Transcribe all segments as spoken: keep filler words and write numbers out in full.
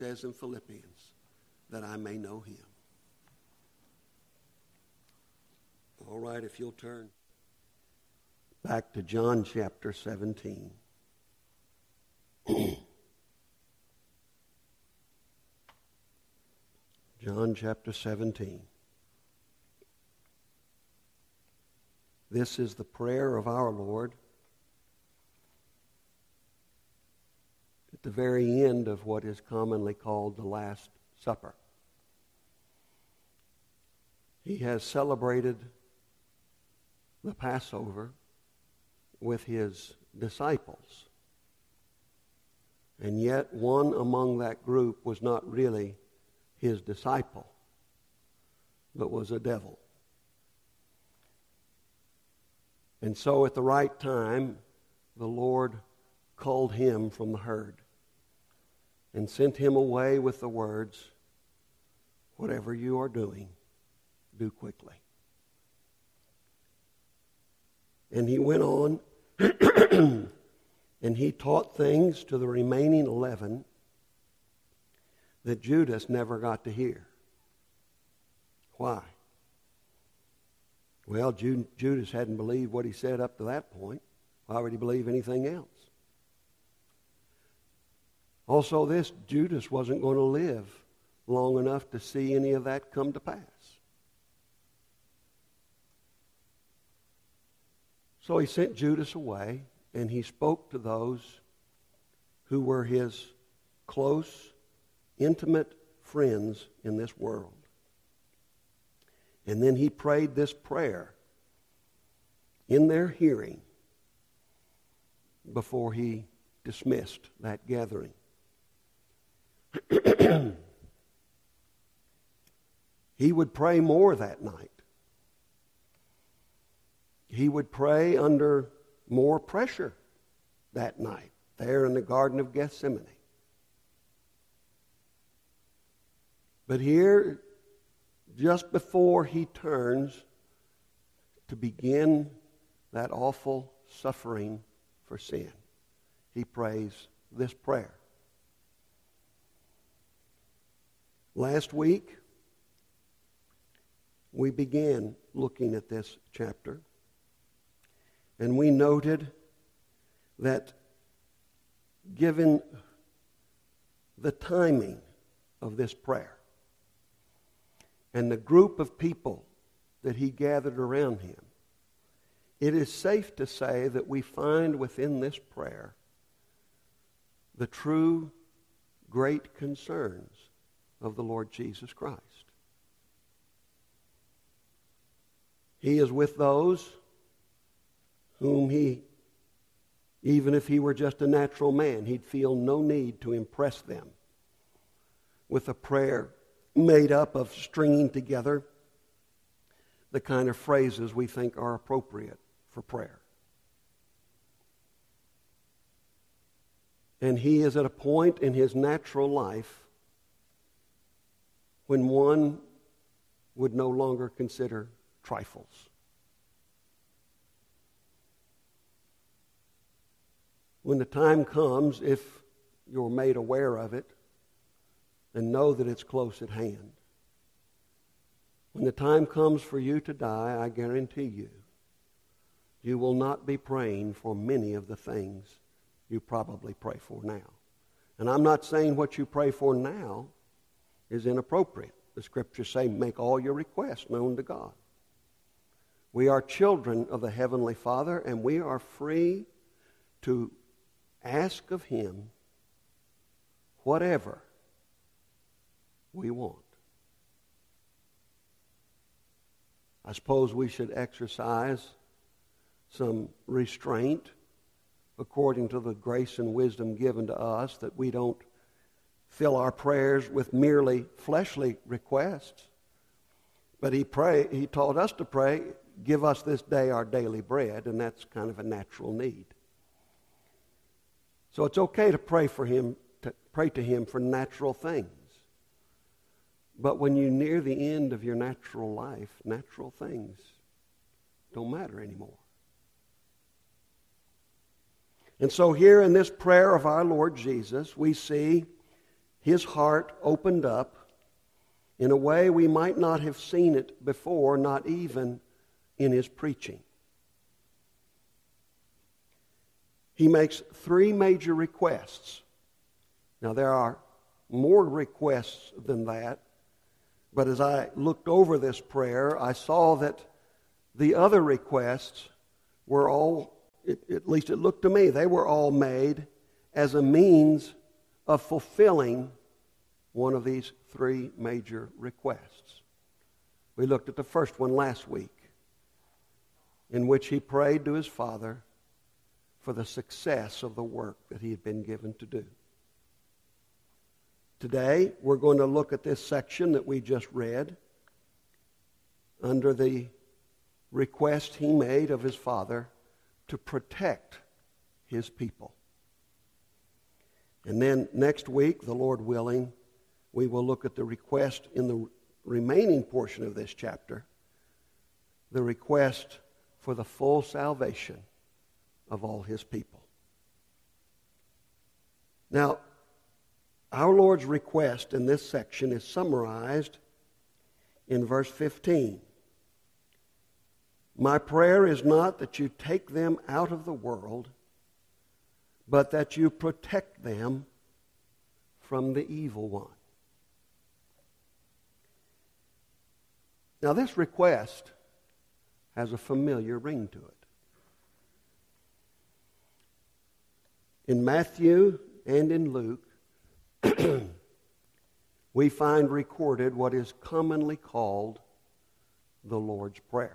says in Philippians, that I may know him. All right, if you'll turn back to John chapter seventeen. John chapter seventeen. This is the prayer of our Lord at the very end of what is commonly called the Last Supper. He has celebrated the Passover with his disciples. And yet one among that group was not really his disciple, but was a devil. And so at the right time, the Lord called him from the herd and sent him away with the words, whatever you are doing, do quickly. And he went on and he taught things to the remaining eleven that Judas never got to hear. Why? Well, Judas hadn't believed what he said up to that point. Why would he believe anything else? Also this, Judas wasn't going to live long enough to see any of that come to pass. So he sent Judas away, and he spoke to those who were his close, intimate friends in this world. And then he prayed this prayer in their hearing before he dismissed that gathering. He would pray more that night. He would pray under more pressure that night, there in the Garden of Gethsemane. But here, just before he turns to begin that awful suffering for sin, he prays this prayer. Last week, we began looking at this chapter, and we noted that given the timing of this prayer and the group of people that he gathered around him, it is safe to say that we find within this prayer the true great concerns of the Lord Jesus Christ. He is with those whom he, even if he were just a natural man, he'd feel no need to impress them with a prayer made up of stringing together the kind of phrases we think are appropriate for prayer. And he is at a point in his natural life when one would no longer consider trifles. When the time comes, if you're made aware of it and know that it's close at hand, when the time comes for you to die, I guarantee you, you will not be praying for many of the things you probably pray for now. And I'm not saying what you pray for now is inappropriate. The Scriptures say, make all your requests known to God. We are children of the Heavenly Father, and we are free to ask of Him whatever we want. I suppose we should exercise some restraint according to the grace and wisdom given to us, that we don't fill our prayers with merely fleshly requests. But he pray, he taught us to pray, give us this day our daily bread, and that's kind of a natural need. So it's okay to pray for him, to pray to him for natural things. But when you near the end of your natural life, natural things don't matter anymore. And so here in this prayer of our Lord Jesus, we see his heart opened up in a way we might not have seen it before, not even in his preaching. He makes three major requests. Now, there are more requests than that, but as I looked over this prayer, I saw that the other requests were all, at least it looked to me, they were all made as a means of fulfilling one of these three major requests. We looked at the first one last week, in which he prayed to his Father for the success of the work that he had been given to do. Today, we're going to look at this section that we just read under the request he made of his Father to protect his people. And then next week, the Lord willing, we will look at the request in the remaining portion of this chapter, the request for the full salvation of all his people. Now, our Lord's request in this section is summarized in verse fifteen. My prayer is not that you take them out of the world, but that you protect them from the evil one. Now, this request has a familiar ring to it. In Matthew and in Luke, we find recorded what is commonly called the Lord's Prayer.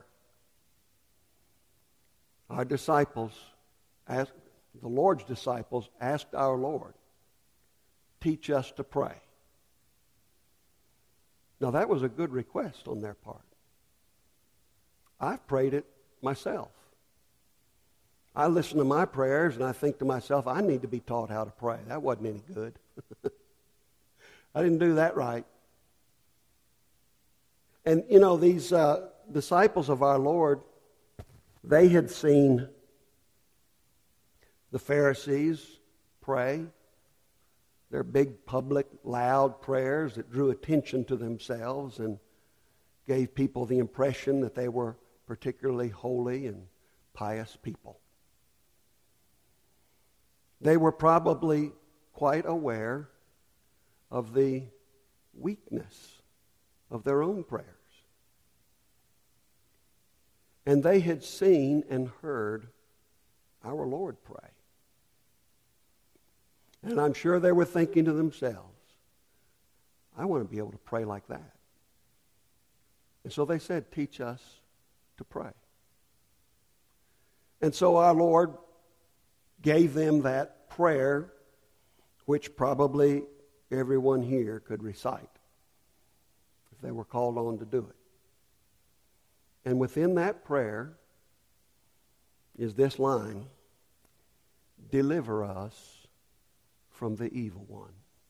Our disciples, asked, the Lord's disciples asked our Lord, teach us to pray. Now that was a good request on their part. I've prayed it myself. I listen to my prayers and I think to myself, I need to be taught how to pray. That wasn't any good. I didn't do that right. And, you know, these uh, disciples of our Lord, they had seen the Pharisees pray, their big, public, loud prayers that drew attention to themselves and gave people the impression that they were particularly holy and pious people. They were probably quite aware of the weakness of their own prayers. And they had seen and heard our Lord pray. And I'm sure they were thinking to themselves, I want to be able to pray like that. And so they said, teach us to pray. And so our Lord gave them that prayer, which probably everyone here could recite if they were called on to do it. And within that prayer is this line, deliver us from the evil one.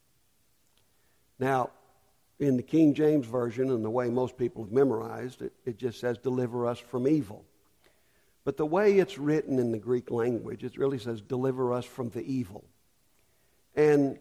Now, in the King James Version, and the way most people have memorized it, it just says, deliver us from evil. But the way it's written in the Greek language, it really says, deliver us from the evil. And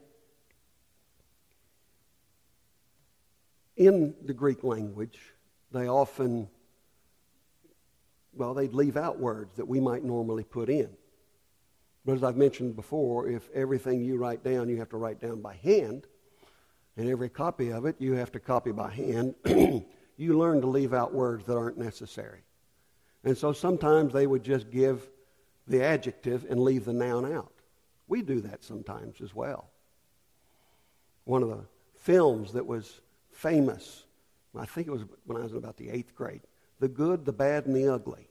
in the Greek language, they often, well, they'd leave out words that we might normally put in. But as I've mentioned before, if everything you write down, you have to write down by hand, and every copy of it you have to copy by hand, you learn to leave out words that aren't necessary. And so sometimes they would just give the adjective and leave the noun out. We do that sometimes as well. One of the films that was famous, I think it was when I was in about the eighth grade, The Good, the Bad, and the Ugly.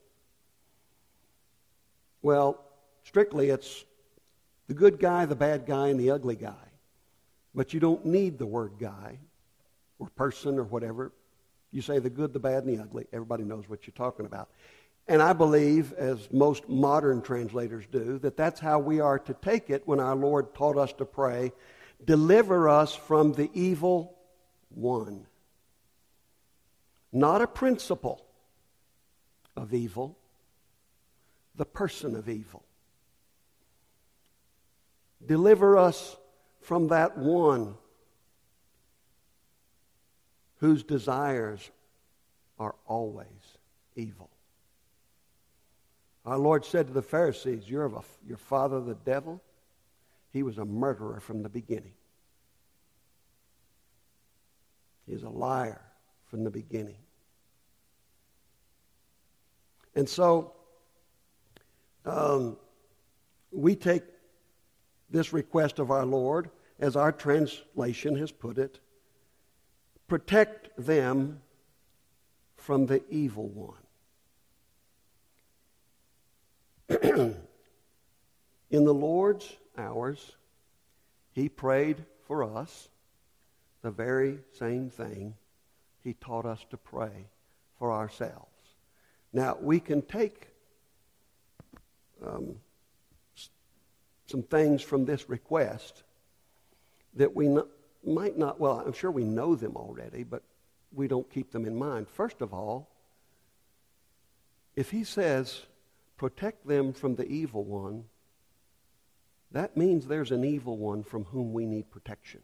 Well, strictly it's the good guy, the bad guy, and the ugly guy. But you don't need the word guy or person or whatever. You say the good, the bad, and the ugly. Everybody knows what you're talking about. And I believe, as most modern translators do, that that's how we are to take it when our Lord taught us to pray, deliver us from the evil one. Not a principle of evil, the person of evil. Deliver us from that one whose desires are always evil. Our Lord said to the Pharisees, You're of a, your father the devil. He was a murderer from the beginning. He's a liar from the beginning. And so, um, we take this request of our Lord, as our translation has put it, protect them from the evil one. In the Lord's hours, He prayed for us the very same thing He taught us to pray for ourselves. Now, we can take um, some things from this request that we not, might not, well, I'm sure we know them already, but we don't keep them in mind. First of all, if He says, protect them from the evil one, that means there's an evil one from whom we need protection.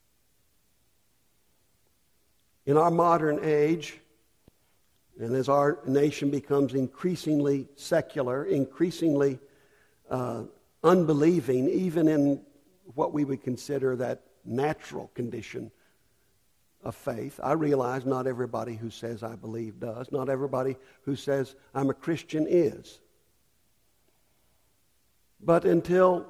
In our modern age, and as our nation becomes increasingly secular, increasingly uh, unbelieving, even in what we would consider that natural condition of faith. I realize not everybody who says I believe does. Not everybody who says I'm a Christian is. But until,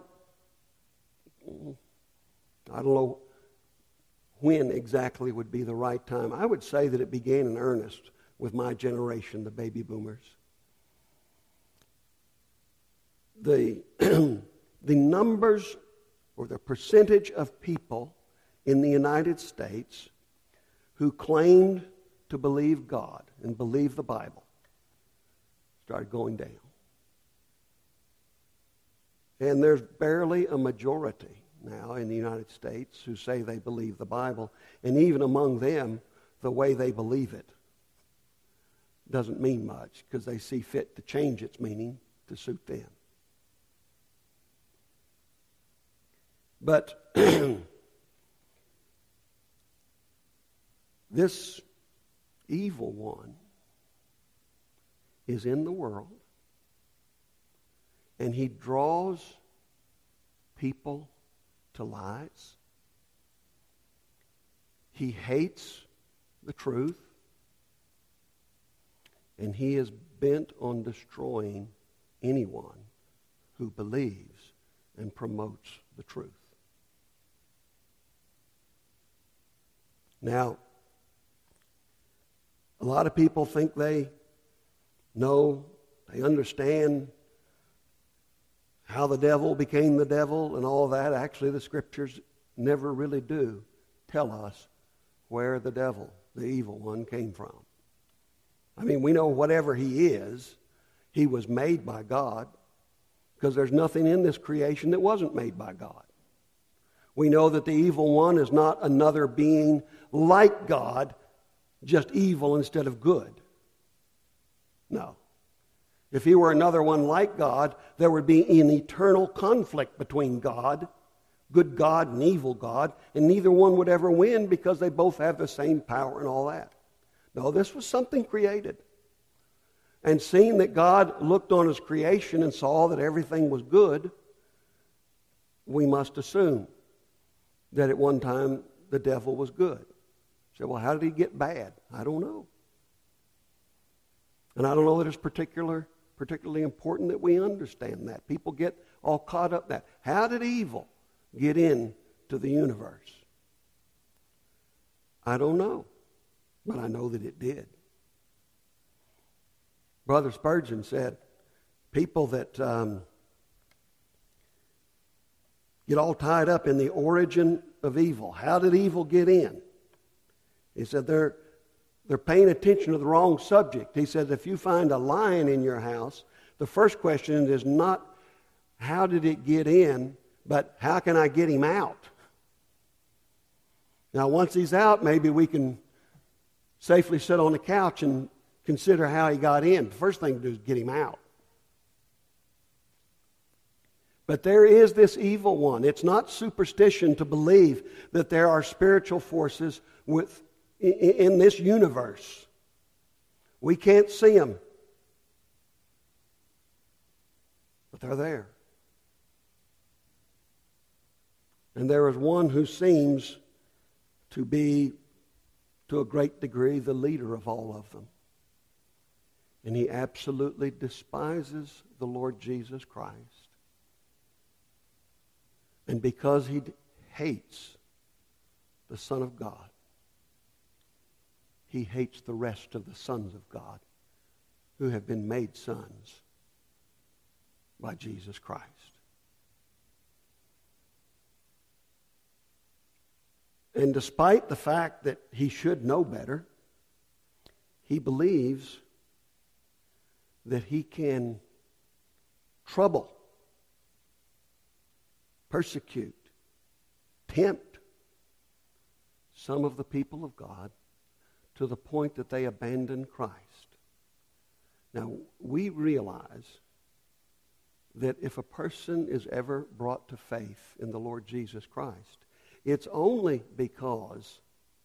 I don't know when exactly would be the right time, I would say that it began in earnest with my generation, the baby boomers. The, the numbers or the percentage of people in the United States who claimed to believe God and believe the Bible started going down. And there's barely a majority now in the United States who say they believe the Bible. And even among them, the way they believe it doesn't mean much because they see fit to change its meaning to suit them. But this evil one is in the world, and he draws people to lies. He hates the truth, and he is bent on destroying anyone who believes and promotes the truth. Now, a lot of people think they know, they understand how the devil became the devil and all that. Actually, the Scriptures never really do tell us where the devil, the evil one, came from. I mean, we know whatever he is, he was made by God, because there's nothing in this creation that wasn't made by God. We know that the evil one is not another being like God, just evil instead of good. No. If he were another one like God, there would be an eternal conflict between God, good God and evil God, and neither one would ever win because they both have the same power and all that. No, this was something created. And seeing that God looked on his creation and saw that everything was good, we must assume that at one time the devil was good. So, well, how did he get bad? I don't know. And I don't know that it's particular, particularly important that we understand that. People get all caught up in that. How did evil get into the universe? I don't know, but I know that it did. Brother Spurgeon said, people that um, get all tied up in the origin of evil. How did evil get in? He said they're, they're paying attention to the wrong subject. He said if you find a lion in your house, the first question is not how did it get in, but how can I get him out? Now, once he's out, maybe we can safely sit on the couch and consider how he got in. The first thing to do is get him out. But there is this evil one. It's not superstition to believe that there are spiritual forces within in this universe. We can't see them, but they're there. And there is one who seems to be, to a great degree, the leader of all of them. And he absolutely despises the Lord Jesus Christ. And because he hates the Son of God, he hates the rest of the sons of God who have been made sons by Jesus Christ. And despite the fact that he should know better, he believes that he can trouble, persecute, tempt some of the people of God to the point that they abandon Christ. Now, we realize that if a person is ever brought to faith in the Lord Jesus Christ, it's only because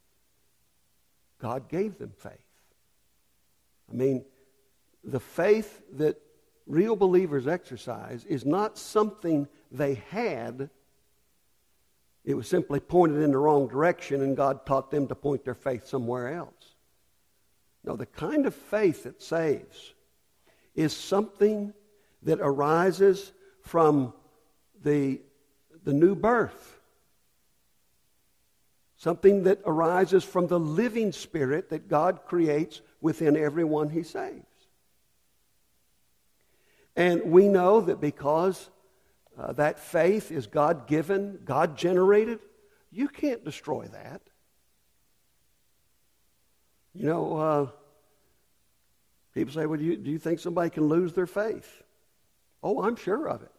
God gave them faith. I mean, the faith that real believers exercise is not something they had. It was simply pointed in the wrong direction and God taught them to point their faith somewhere else. No, the kind of faith that saves is something that arises from the, the new birth. Something that arises from the living Spirit that God creates within everyone he saves. And we know that because uh, that faith is God-given, God-generated, you can't destroy that. You know, uh, people say, well, do you, do you think somebody can lose their faith? Oh, I'm sure of it.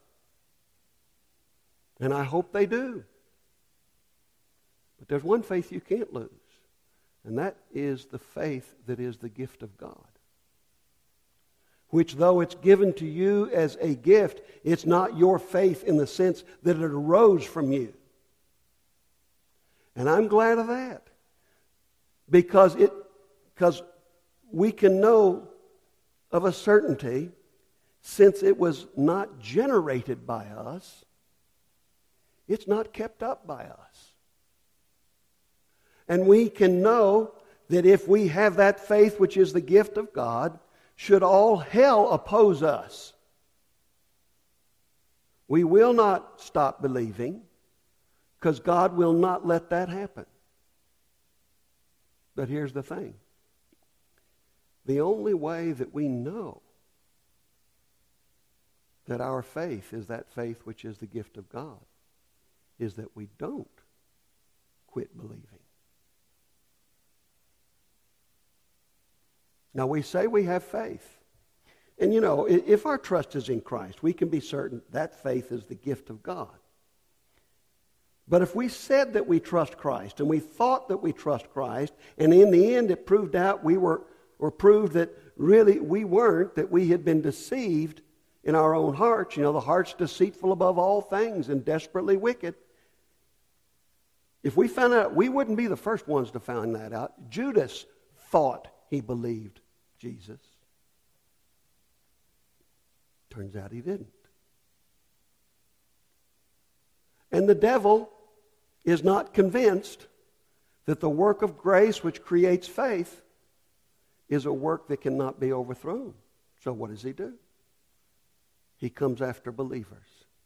And I hope they do. But there's one faith you can't lose, and that is the faith that is the gift of God. Which, though it's given to you as a gift, it's not your faith in the sense that it arose from you. And I'm glad of that. Because it, because we can know of a certainty, since it was not generated by us, it's not kept up by us. And we can know that if we have that faith which is the gift of God, should all hell oppose us, we will not stop believing, because God will not let that happen. But here's the thing. The only way that we know that our faith is that faith which is the gift of God is that we don't quit believing. Now, we say we have faith. And, you know, if our trust is in Christ, we can be certain that faith is the gift of God. But if we said that we trust Christ, and we thought that we trust Christ, and in the end it proved out we were, or proved that really we weren't, that we had been deceived in our own hearts. You know, the heart's deceitful above all things and desperately wicked. If we found out, we wouldn't be the first ones to find that out. Judas thought he believed Jesus. Turns out he didn't. And the devil is not convinced that the work of grace which creates faith is a work that cannot be overthrown. So what does he do? He comes after believers.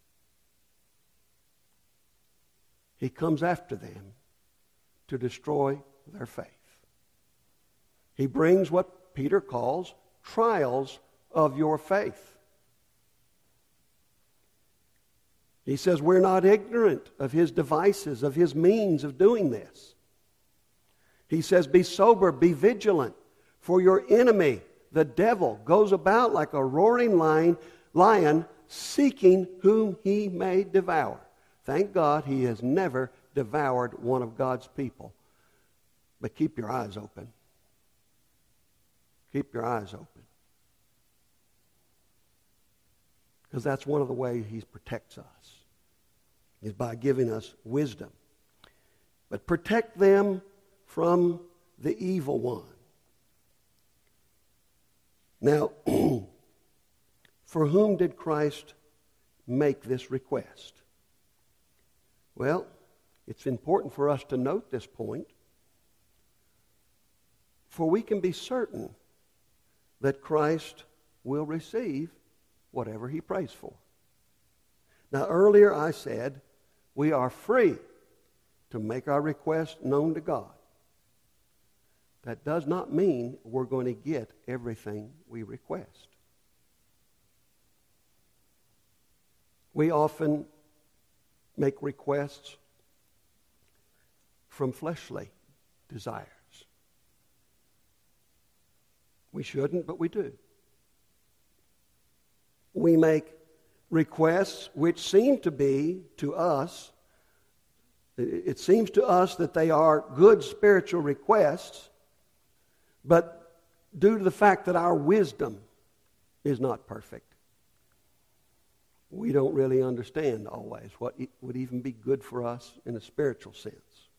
He comes after them to destroy their faith. He brings what Peter calls trials of your faith. He says we're not ignorant of his devices, of his means of doing this. He says, be sober, be vigilant, for your enemy, the devil, goes about like a roaring lion, lion seeking whom he may devour. Thank God he has never devoured one of God's people. But keep your eyes open. Keep your eyes open. Because that's one of the ways he protects us, is by giving us wisdom. But protect them from the evil one. Now, for whom did Christ make this request? Well, it's important for us to note this point, for we can be certain that Christ will receive whatever he prays for. Now, earlier I said we are free to make our request known to God. That does not mean we're going to get everything we request. We often make requests from fleshly desires. We shouldn't, but we do. We make requests which seem to be, to us, it seems to us that they are good spiritual requests, but due to the fact that our wisdom is not perfect, we don't really understand always what would even be good for us in a spiritual sense.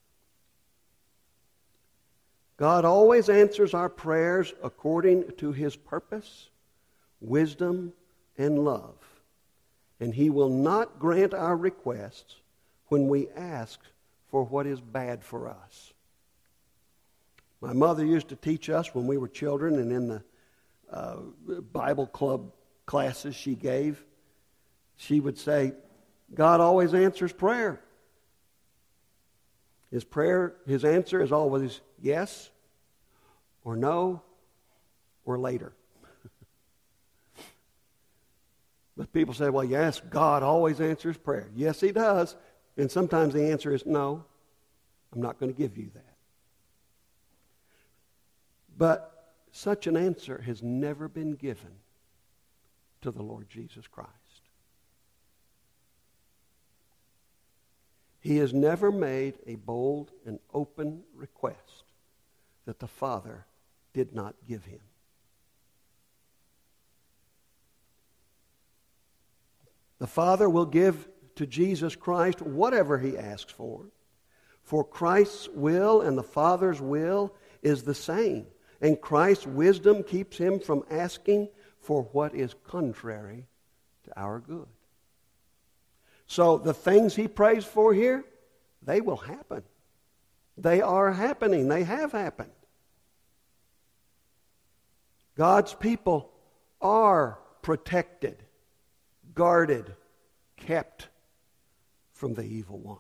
God always answers our prayers according to his purpose, wisdom, and love. And he will not grant our requests when we ask for what is bad for us. My mother used to teach us when we were children, and in the uh, Bible club classes she gave, she would say, God always answers prayer. His prayer, his answer is always yes, or no, or later. But people say, well, yes, God always answers prayer. Yes, he does. And sometimes the answer is no, I'm not going to give you that. But such an answer has never been given to the Lord Jesus Christ. He has never made a bold and open request that the Father did not give him. The Father will give to Jesus Christ whatever he asks for. For Christ's will and the Father's will is the same. And Christ's wisdom keeps him from asking for what is contrary to our good. So the things he prays for here, they will happen. They are happening. They have happened. God's people are protected, guarded, kept from the evil one.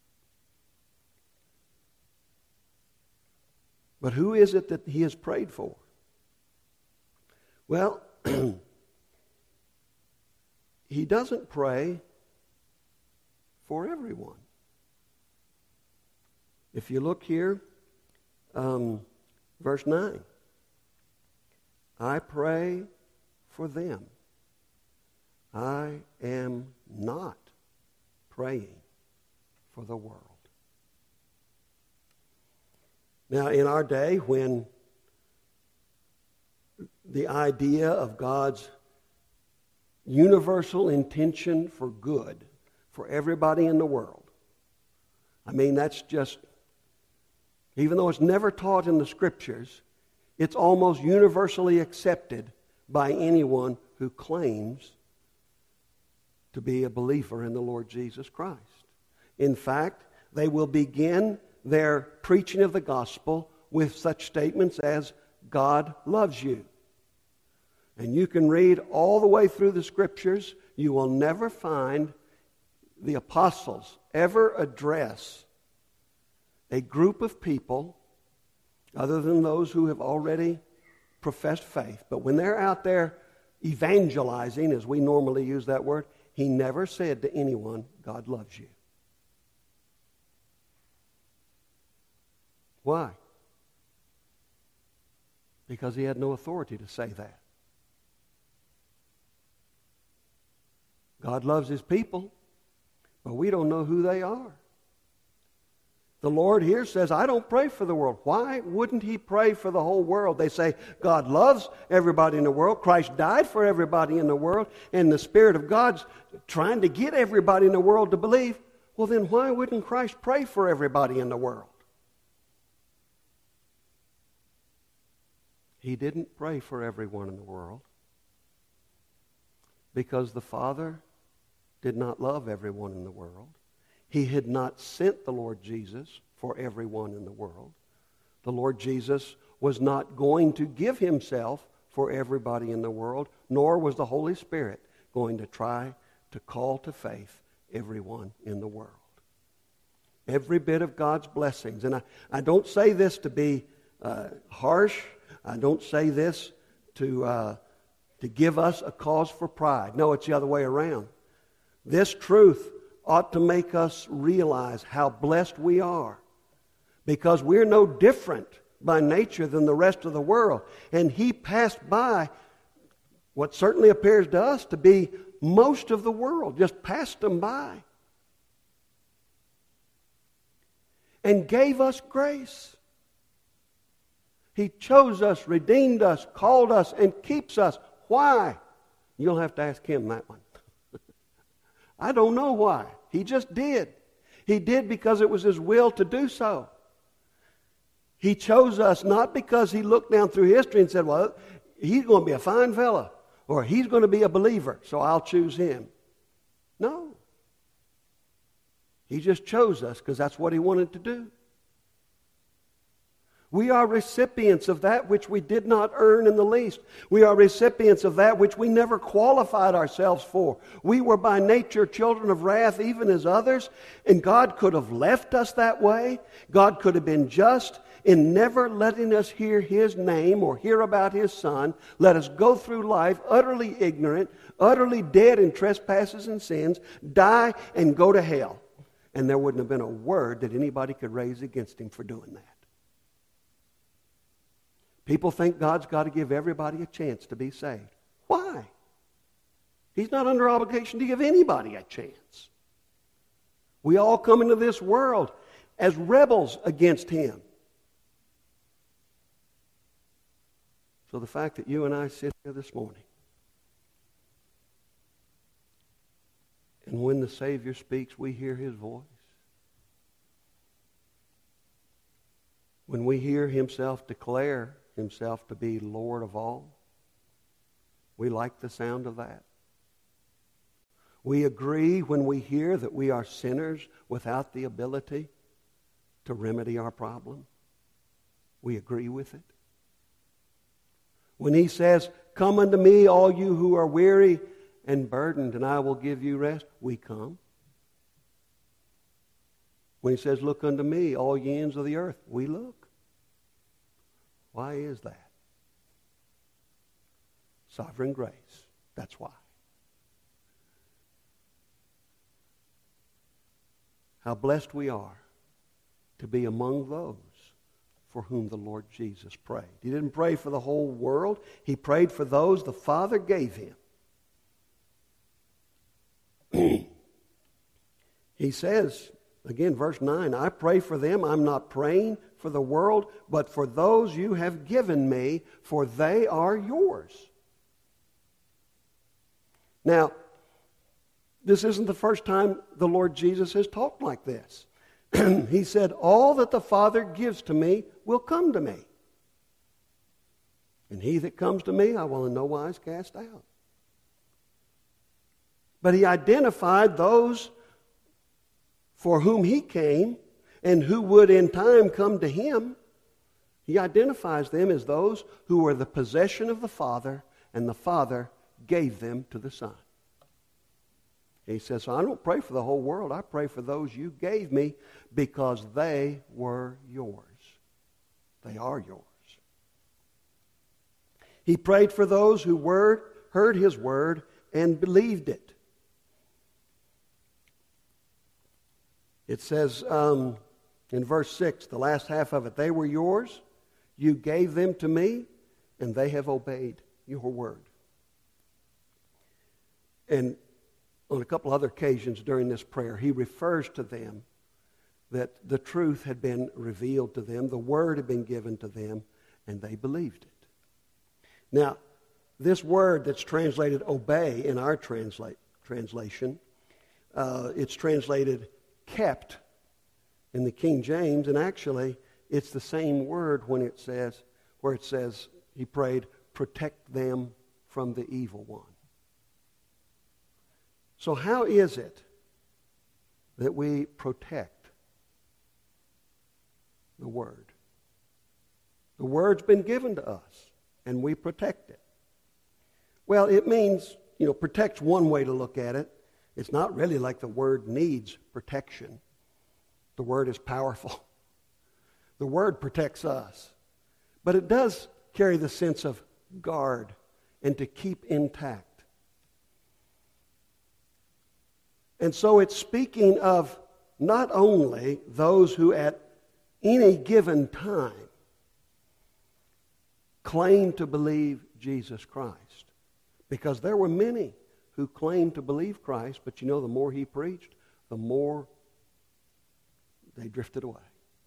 But who is it that he has prayed for? Well, he doesn't pray for everyone. If you look here, um, verse nine, I pray for them. I am not praying for the world. Now, in our day, when the idea of God's universal intention for good for everybody in the world, I mean, that's just, even though it's never taught in the Scriptures, it's almost universally accepted by anyone who claims to be a believer in the Lord Jesus Christ. In fact, they will begin their preaching of the gospel with such statements as, God loves you. And you can read all the way through the Scriptures. You will never find the apostles ever address a group of people other than those who have already professed faith. But when they're out there evangelizing, as we normally use that word, he never said to anyone, God loves you. Why? Because he had no authority to say that. God loves his people, but we don't know who they are. The Lord here says, I don't pray for the world. Why wouldn't he pray for the whole world? They say, God loves everybody in the world. Christ died for everybody in the world. And the Spirit of God's trying to get everybody in the world to believe. Well, then why wouldn't Christ pray for everybody in the world? He didn't pray for everyone in the world because the Father did not love everyone in the world. He had not sent the Lord Jesus for everyone in the world. The Lord Jesus was not going to give himself for everybody in the world, nor was the Holy Spirit going to try to call to faith everyone in the world. Every bit of God's blessings. And I, I don't say this to be uh, harsh. I don't say this to, uh, to give us a cause for pride. No, it's the other way around. This truth ought to make us realize how blessed we are, because we're no different by nature than the rest of the world. And he passed by what certainly appears to us to be most of the world, just passed them by, and gave us grace. He chose us, redeemed us, called us, and keeps us. Why? You'll have to ask him that one. I don't know why. He just did. He did because it was his will to do so. He chose us not because he looked down through history and said, well, he's going to be a fine fella, or he's going to be a believer, so I'll choose him. No. He just chose us because that's what he wanted to do. We are recipients of that which we did not earn in the least. We are recipients of that which we never qualified ourselves for. We were by nature children of wrath, even as others, and God could have left us that way. God could have been just in never letting us hear his name or hear about his Son. Let us go through life utterly ignorant, utterly dead in trespasses and sins, die and go to hell. And there wouldn't have been a word that anybody could raise against him for doing that. People think God's got to give everybody a chance to be saved. Why? He's not under obligation to give anybody a chance. We all come into this world as rebels against him. So the fact that you and I sit here this morning, and when the Savior speaks, we hear his voice. When we hear himself declare himself to be Lord of all, we like the sound of that. We agree when we hear that we are sinners without the ability to remedy our problem. We agree with it. When he says, come unto me, all you who are weary and burdened, and I will give you rest, we come. When he says, look unto me, all ye ends of the earth, we look. Why is that? Sovereign grace. That's why. How blessed we are to be among those for whom the Lord Jesus prayed. He didn't pray for the whole world. He prayed for those the Father gave him. He says, again, verse nine, I pray for them. I'm not praying for the world, but for those you have given me, for they are yours. Now, this isn't the first time the Lord Jesus has talked like this. He said, all that the Father gives to me will come to me. And he that comes to me, I will in no wise cast out. But he identified those for whom he came and who would in time come to him. He identifies them as those who were the possession of the Father, and the Father gave them to the Son. He says, so I don't pray for the whole world. I pray for those you gave me because they were yours. They are yours. He prayed for those who word, heard his word and believed it. It says um, in verse six, the last half of it, they were yours, you gave them to me, and they have obeyed your word. And on a couple other occasions during this prayer, he refers to them that the truth had been revealed to them, the word had been given to them, and they believed it. Now, this word that's translated obey in our translate, translation, uh, it's translated kept in the King James, and actually it's the same word when it says, where it says he prayed, protect them from the evil one. So how is it that we protect the Word? The Word's been given to us, and we protect it. Well, it means, you know, protect's one way to look at it. It's not really like the Word needs protection. The Word is powerful. The Word protects us. But it does carry the sense of guard and to keep intact. And so it's speaking of not only those who at any given time claim to believe Jesus Christ. Because there were many who claimed to believe Christ, but you know, the more he preached, the more they drifted away.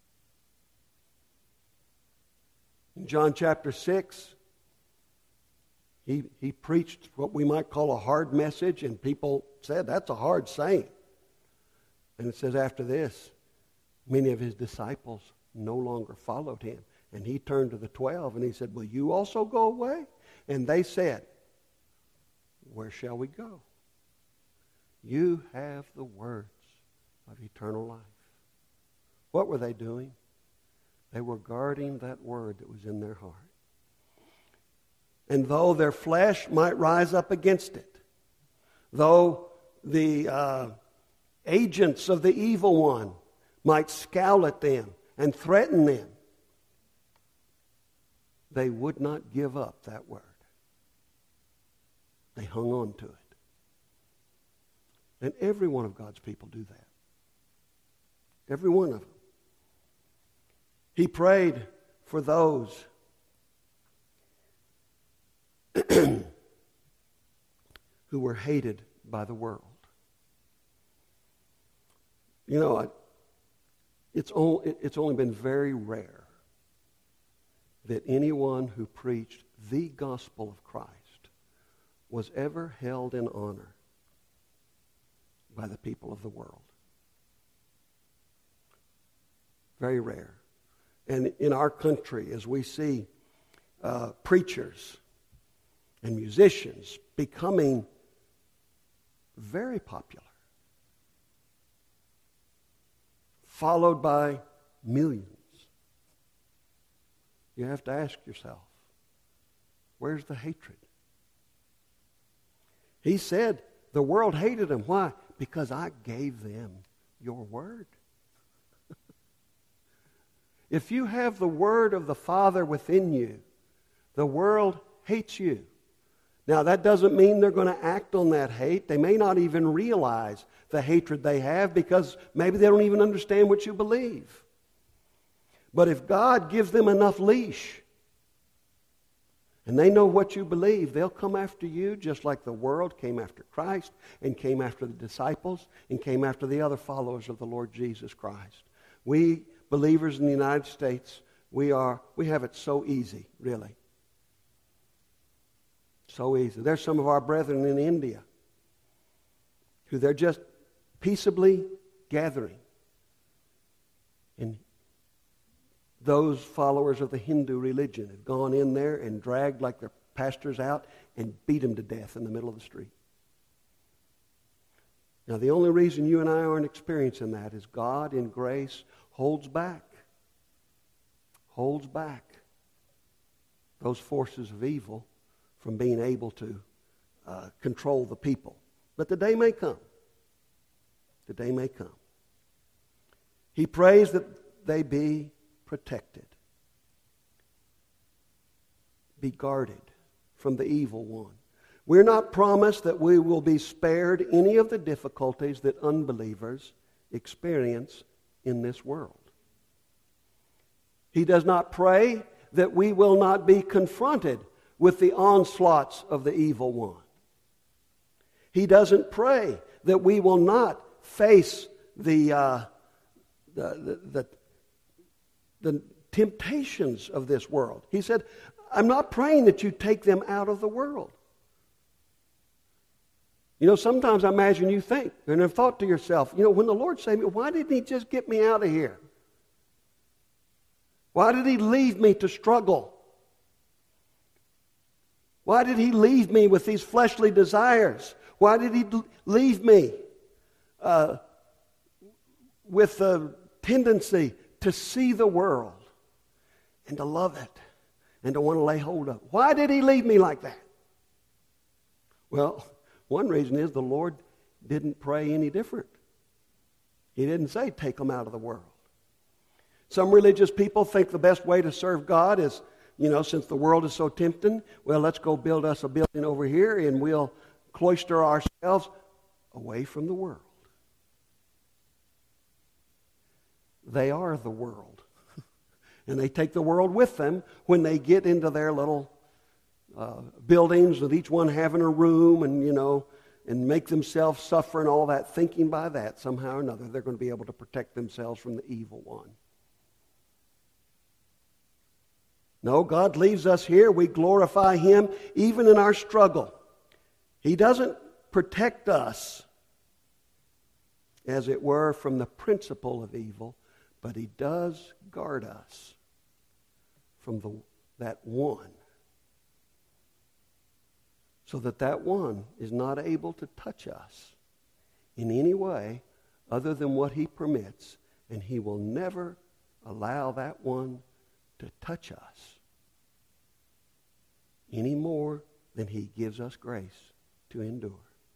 In John chapter six, he, he preached what we might call a hard message, and people said, that's a hard saying. And it says after this, many of his disciples no longer followed him. And he turned to the twelve and he said, will you also go away? And they said, where shall we go? You have the words of eternal life. What were they doing? They were guarding that word that was in their heart. And though their flesh might rise up against it, though the uh, agents of the evil one might scowl at them and threaten them, they would not give up that word. They hung on to it. And every one of God's people do that. Every one of them. He prayed for those who were hated by the world. You know, I, it's, only, it's only been very rare that anyone who preached the gospel of Christ was ever held in honor by the people of the world. Very rare. And in our country, as we see uh, preachers and musicians becoming very popular, followed by millions, you have to ask yourself, where's the hatred? He said the world hated him. Why? Because I gave them your word. If you have the word of the Father within you, the world hates you. Now, that doesn't mean they're going to act on that hate. They may not even realize the hatred they have because maybe they don't even understand what you believe. But if God gives them enough leash and they know what you believe, they'll come after you just like the world came after Christ and came after the disciples and came after the other followers of the Lord Jesus Christ. We believers in the United States, we are we have it so easy, really. So easy. There's some of our brethren in India who they're just peaceably gathering. And those followers of the Hindu religion have gone in there and dragged like their pastors out and beat them to death in the middle of the street. Now, the only reason you and I aren't experiencing that is God in grace holds back, holds back those forces of evil from being able to uh, control the people. But the day may come. The day may come. He prays that they be protected, be guarded from the evil one. We're not promised that we will be spared any of the difficulties that unbelievers experience in this world. He does not pray that we will not be confronted with the onslaughts of the evil one. He doesn't pray that we will not face the, uh, the, the, the, the temptations of this world. He said, I'm not praying that you take them out of the world. You know, sometimes I imagine you think and have thought to yourself, you know, when the Lord saved me, why didn't He just get me out of here? Why did He leave me to struggle? Why did He leave me with these fleshly desires? Why did He leave me uh, with the tendency to see the world and to love it and to want to lay hold of it? Why did He leave me like that? Well, one reason is the Lord didn't pray any different. He didn't say, take them out of the world. Some religious people think the best way to serve God is, you know, since the world is so tempting, well, let's go build us a building over here and we'll cloister ourselves away from the world. They are the world. And they take the world with them when they get into their little uh, buildings with each one having a room and, you know, and make themselves suffer and all that, thinking by that somehow or another they're going to be able to protect themselves from the evil one. No, God leaves us here. We glorify Him even in our struggle. He doesn't protect us, as it were, from the principle of evil, but He does guard us from the, that one, so that that one is not able to touch us in any way other than what He permits, and He will never allow that one to touch us any more than He gives us grace to endure.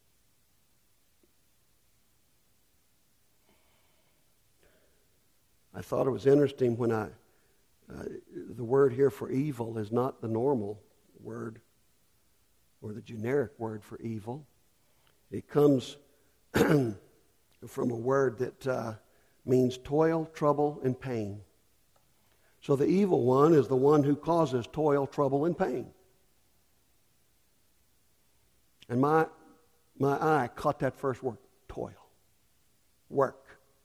I thought it was interesting when I, uh, the word here for evil is not the normal word or the generic word for evil. It comes from a word that uh, means toil, trouble, and pain. So the evil one is the one who causes toil, trouble, and pain. And my, my eye caught that first word, toil, work.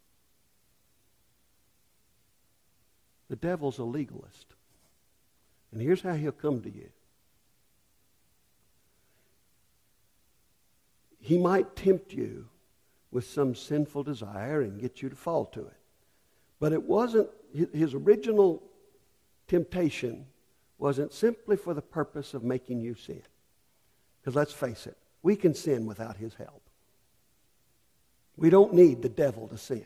The devil's a legalist. And here's how he'll come to you. He might tempt you with some sinful desire and get you to fall to it. But it wasn't, his original temptation wasn't simply for the purpose of making you sin. Because let's face it, we can sin without his help. We don't need the devil to sin.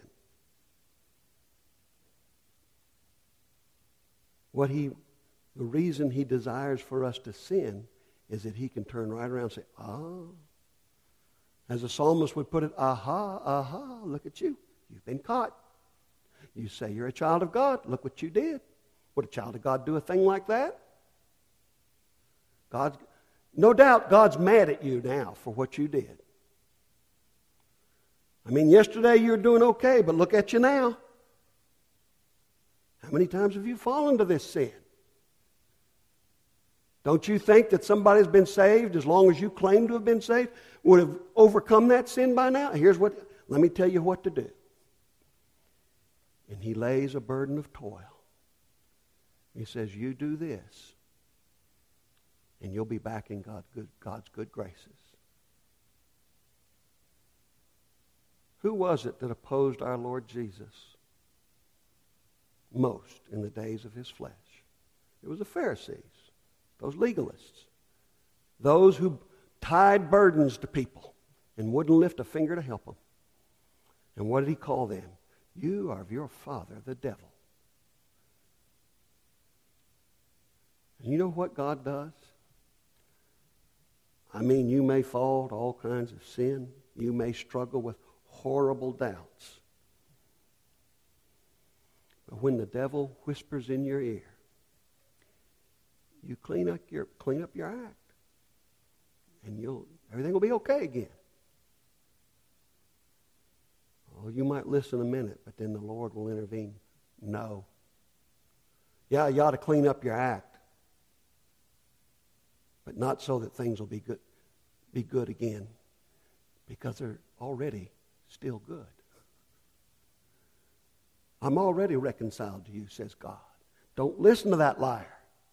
What he, the reason he desires for us to sin is that he can turn right around and say, ah, as the psalmist would put it, aha, aha, look at you. You've been caught. You say you're a child of God. Look what you did. Would a child of God do a thing like that? God's, no doubt God's mad at you now for what you did. I mean, yesterday you were doing okay, but look at you now. How many times have you fallen to this sin? Don't you think that somebody's been saved as long as you claim to have been saved would have overcome that sin by now? Here's what, let me tell you what to do. And he lays a burden of toil. He says, you do this, and you'll be back in God, good, God's good graces. Who was it that opposed our Lord Jesus most in the days of his flesh? It was the Pharisees, those legalists, those who tied burdens to people and wouldn't lift a finger to help them. And what did he call them? You are of your father, the devil. And you know what God does? I mean, you may fall to all kinds of sin. You may struggle with horrible doubts. But when the devil whispers in your ear, you clean up your clean up your act, and you'll everything will be okay again. Oh, you might listen a minute, but then the Lord will intervene. No. Yeah, you ought to clean up your act, but not so that things will be good, be good again, because they're already still good. I'm already reconciled to you, says God. Don't listen to that liar.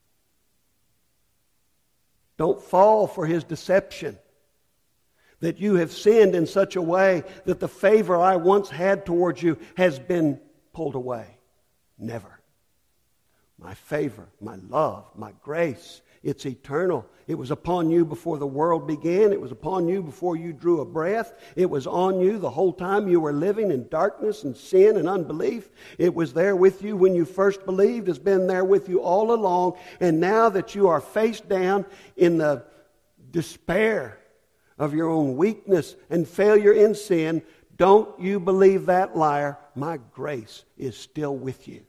Don't fall for his deception that you have sinned in such a way that the favor I once had towards you has been pulled away. Never. my favor, my love, my grace. It's eternal. It was upon you before the world began. It was upon you before you drew a breath. It was on you the whole time you were living in darkness and sin and unbelief. It was there with you when you first believed. It's been there with you all along. And now that you are face down in the despair of your own weakness and failure in sin, don't you believe that liar. My grace is still with you.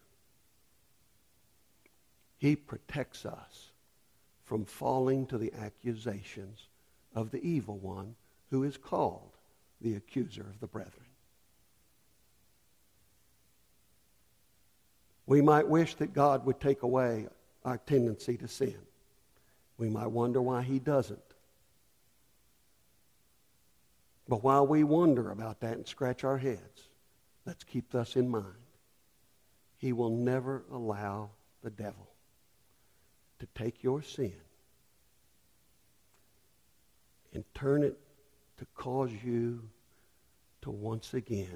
He protects us from falling to the accusations of the evil one who is called the accuser of the brethren. We might wish that God would take away our tendency to sin. We might wonder why He doesn't. But while we wonder about that and scratch our heads, let's keep this in mind. He will never allow the devil to take your sin and turn it to cause you to once again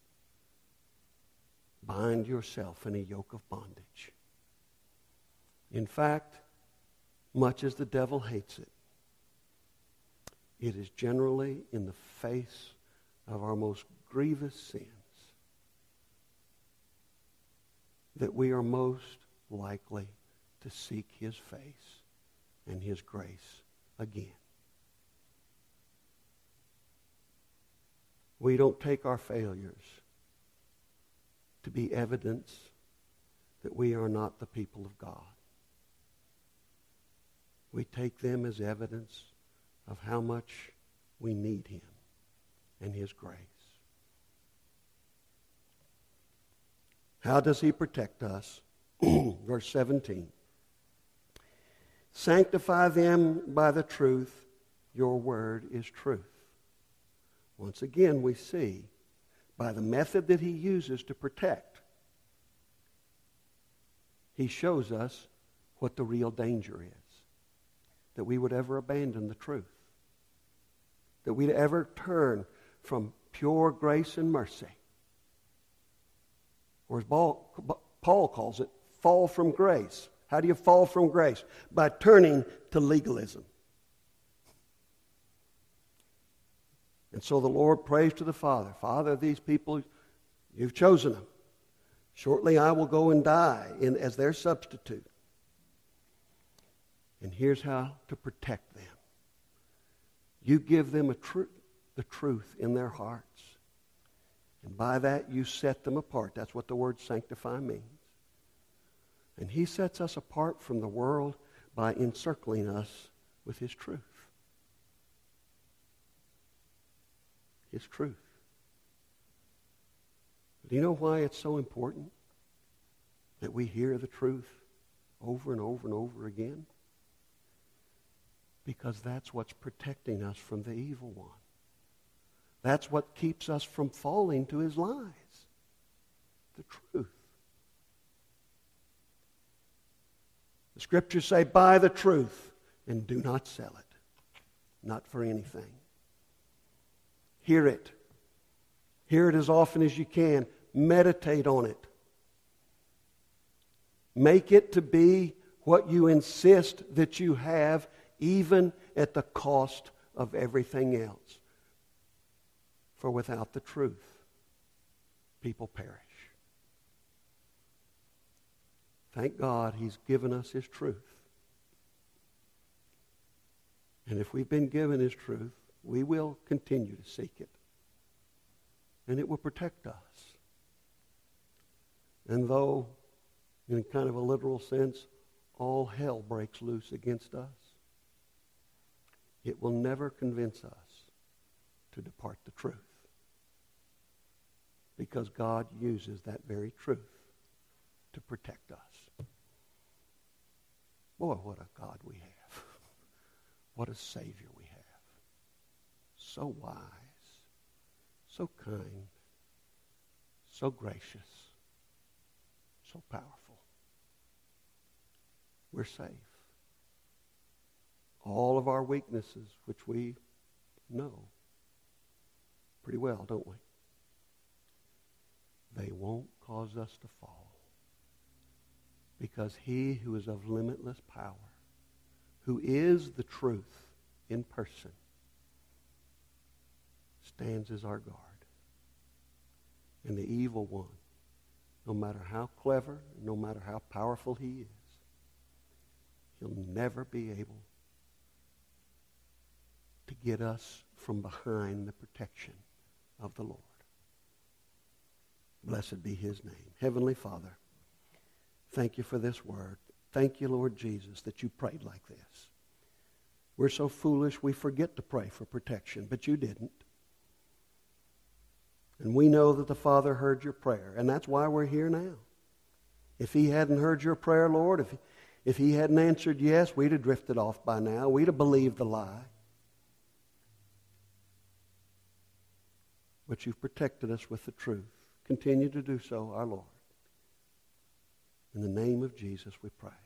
bind yourself in a yoke of bondage. In fact, much as the devil hates it, it is generally in the face of our most grievous sins that we are most likely to seek His face and His grace again. We don't take our failures to be evidence that we are not the people of God. We take them as evidence of how much we need Him and His grace. How does He protect us? Verse seventeen. Sanctify them by the truth. Your word is truth. Once again, we see by the method that He uses to protect, He shows us what the real danger is. That we would ever abandon the truth. That we'd ever turn from pure grace and mercy. Or as Paul calls it, fall from grace. How do you fall from grace? By turning to legalism. And so the Lord prays to the Father, Father, these people, you've chosen them. Shortly I will go and die in, as their substitute. And here's how to protect them. You give them a tr- the truth in their hearts. And by that you set them apart. That's what the word sanctify means. And He sets us apart from the world by encircling us with His truth. His truth. Do you know why it's so important that we hear the truth over and over and over again? Because that's what's protecting us from the evil one. That's what keeps us from falling to his lies. The truth. The Scriptures say, buy the truth and do not sell it. Not for anything. Hear it. Hear it as often as you can. Meditate on it. Make it to be what you insist that you have, even at the cost of everything else. For without the truth, people perish. Thank God He's given us His truth. And if we've been given His truth, we will continue to seek it. And it will protect us. And though, in kind of a literal sense, all hell breaks loose against us, it will never convince us to depart the truth. Because God uses that very truth to protect us. Boy, what a God we have. What a Savior we have. So wise, so kind, so gracious, so powerful. We're safe. All of our weaknesses, which we know pretty well, don't we? They won't cause us to fall because he who is of limitless power, who is the truth in person, stands as our guard. And the evil one, no matter how clever, no matter how powerful he is, he'll never be able to get us from behind the protection of the Lord. Blessed be his name. Heavenly Father, thank you for this word. Thank you, Lord Jesus, that you prayed like this. We're so foolish we forget to pray for protection, but you didn't. And we know that the Father heard your prayer, and that's why we're here now. If he hadn't heard your prayer, Lord, if, if he hadn't answered yes, we'd have drifted off by now. We'd have believed the lie. But you've protected us with the truth. Continue to do so, our Lord. In the name of Jesus we pray.